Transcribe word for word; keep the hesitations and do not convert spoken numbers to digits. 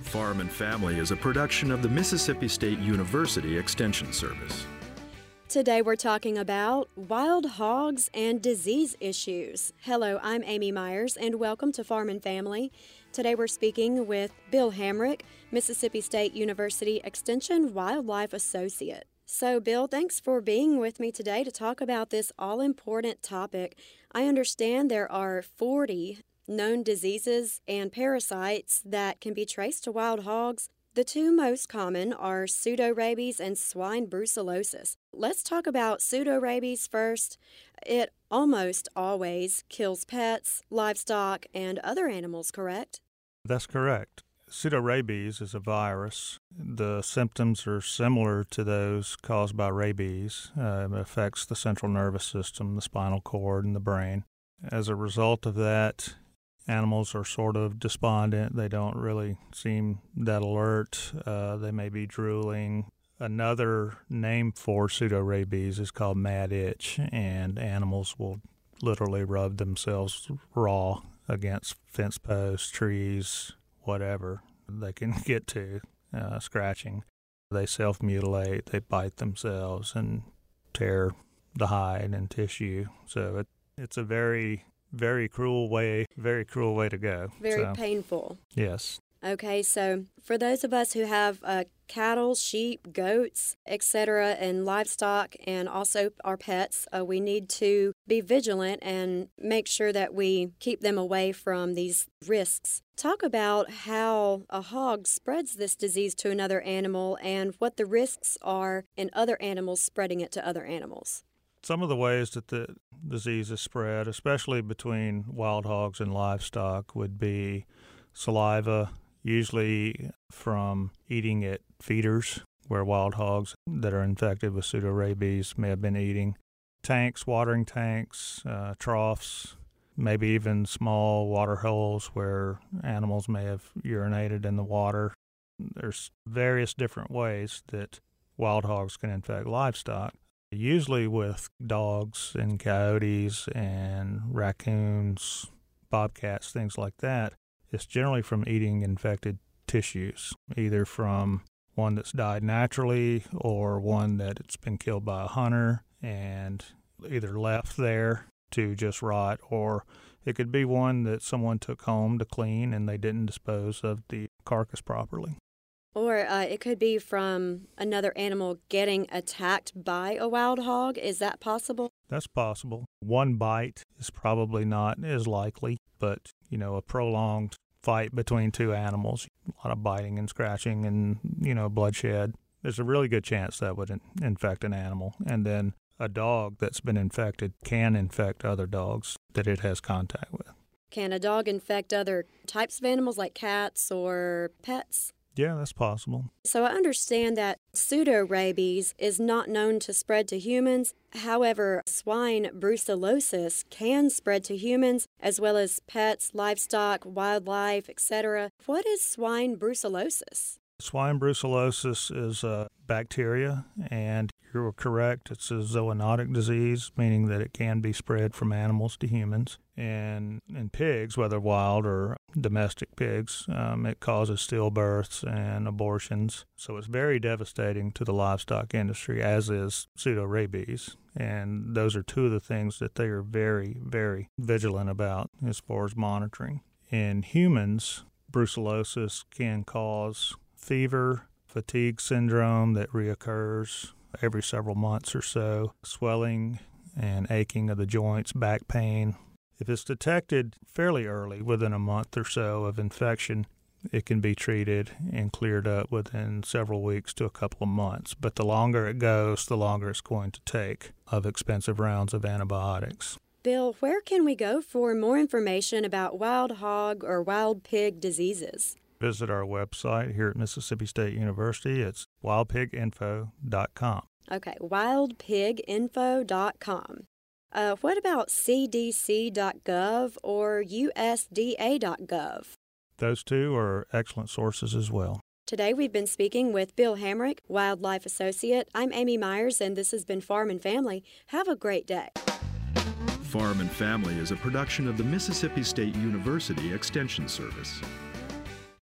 Farm and Family is a production of the Mississippi State University Extension Service. Today we're talking about wild hogs and disease issues. Hello, I'm Amy Myers, and welcome to Farm and Family. Today we're speaking with Bill Hamrick, Mississippi State University Extension Wildlife Associate. So, Bill, thanks for being with me today to talk about this all-important topic. I understand there are forty known diseases and parasites that can be traced to wild hogs. The two most common are pseudorabies and swine brucellosis. Let's talk about pseudorabies first. It almost always kills pets, livestock, and other animals, correct? That's correct. Pseudorabies is a virus. The symptoms are similar to those caused by rabies. Uh, it affects the central nervous system, the spinal cord, and the brain. As a result of that, animals are sort of despondent. They don't really seem that alert. Uh, they may be drooling. Another name for pseudorabies is called mad itch, and animals will literally rub themselves raw against fence posts, trees, whatever they can get to, uh, scratching. They self-mutilate, they bite themselves and tear the hide and tissue. So it, it's a very Very cruel way, very cruel way to go. Very so, painful. Yes. Okay, so for those of us who have uh, cattle, sheep, goats, et cetera, and livestock, and also our pets, uh, we need to be vigilant and make sure that we keep them away from these risks. Talk about how a hog spreads this disease to another animal and what the risks are in other animals spreading it to other animals. Some of the ways that the disease is spread, especially between wild hogs and livestock, would be saliva, usually from eating at feeders where wild hogs that are infected with pseudorabies may have been eating. Tanks, watering tanks, uh, troughs, maybe even small water holes where animals may have urinated in the water. There's various different ways that wild hogs can infect livestock. Usually with dogs and coyotes and raccoons, bobcats, things like that, it's generally from eating infected tissues, either from one that's died naturally or one that it's been killed by a hunter and either left there to just rot, or it could be one that someone took home to clean and they didn't dispose of the carcass properly. Or uh, it could be from another animal getting attacked by a wild hog. Is that possible? That's possible. One bite is probably not as likely, but, you know, a prolonged fight between two animals, a lot of biting and scratching and, you know, bloodshed, there's a really good chance that would in- infect an animal. And then a dog that's been infected can infect other dogs that it has contact with. Can a dog infect other types of animals like cats or pets? Yeah, that's possible. So I understand that pseudorabies is not known to spread to humans. However, swine brucellosis can spread to humans as well as pets, livestock, wildlife, et cetera. What is swine brucellosis? Swine brucellosis is a bacteria, and you're correct, it's a zoonotic disease, meaning that it can be spread from animals to humans. And in pigs, whether wild or domestic pigs, um, it causes stillbirths and abortions. So it's very devastating to the livestock industry, as is pseudorabies. And those are two of the things that they are very, very vigilant about as far as monitoring. In humans, brucellosis can cause fever, fatigue syndrome that reoccurs every several months or so, swelling and aching of the joints, back pain. If it's detected fairly early, within a month or so of infection, it can be treated and cleared up within several weeks to a couple of months. But the longer it goes, the longer it's going to take of expensive rounds of antibiotics. Bill, where can we go for more information about wild hog or wild pig diseases? Visit our website here at Mississippi State University. It's wild pig info dot com. Okay, wild pig info dot com. Uh, what about C D C dot gov or U S D A dot gov? Those two are excellent sources as well. Today we've been speaking with Bill Hamrick, Wildlife Associate. I'm Amy Myers, and this has been Farm and Family. Have a great day. Farm and Family is a production of the Mississippi State University Extension Service.